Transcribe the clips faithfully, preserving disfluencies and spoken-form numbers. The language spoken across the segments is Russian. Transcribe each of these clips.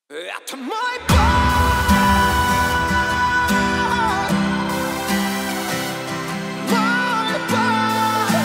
Это мой бой, мой бой.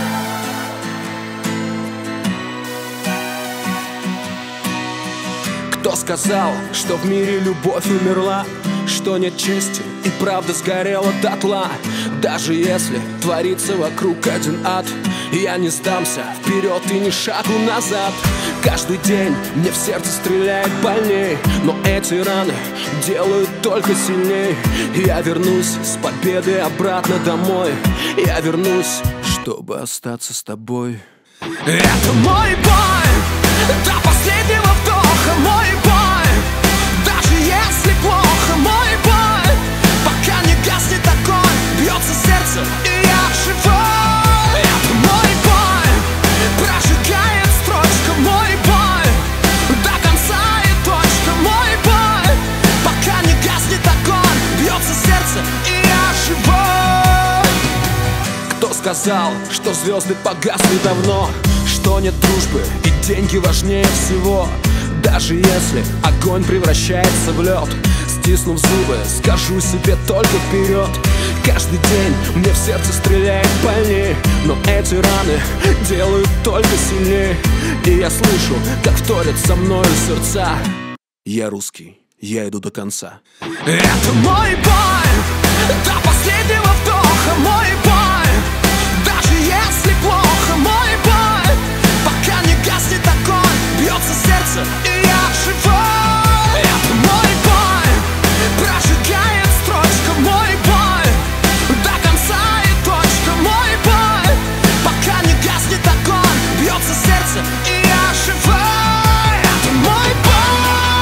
Кто сказал, что в мире любовь умерла, что нет чести и правда сгорела дотла? Даже если творится вокруг один ад, я не сдамся вперед и ни шагу назад. Каждый день мне в сердце стреляет больней, но эти раны делают только сильней. Я вернусь с победой обратно домой. Я вернусь, чтобы остаться с тобой. Это мой бой, до последнего вдоха мой бой. Даже если плохо, мой бой. Пока не гаснет огонь, бьется сердце, и я живой. Это мой бой, прожигает строчка, мой бой. До конца и точка, мой бой. Пока не гаснет огонь, бьется сердце, и я живой. Кто сказал, что звезды погасли давно, что нет дружбы и деньги важнее всего? Даже если огонь превращается в лед, стиснув зубы, скажу себе только вперед. Каждый день мне в сердце стреляет больней, но эти раны делают только сильнее. И я слышу, как вторят со мною сердца. Я русский, я иду до конца. Это мой бой, до последнего вдоха мой бой. Даже если плохо, мой бой. Пока не гаснет огонь, бьется сердце, и я живой. Это мой бой, прожигает строчка, мой бой. До конца и точка, мой бой. Пока не гаснет огонь, бьется сердце, и я живой. Это мой бой,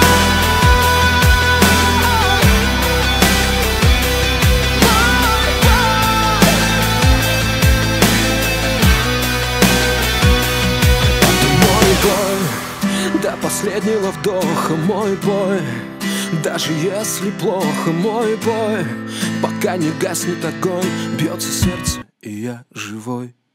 мой бой. Это мой бой, до последнего вдоха мой бой. Даже если плохо, мой бой. Пока не гаснет огонь, бьется сердце, и я живой.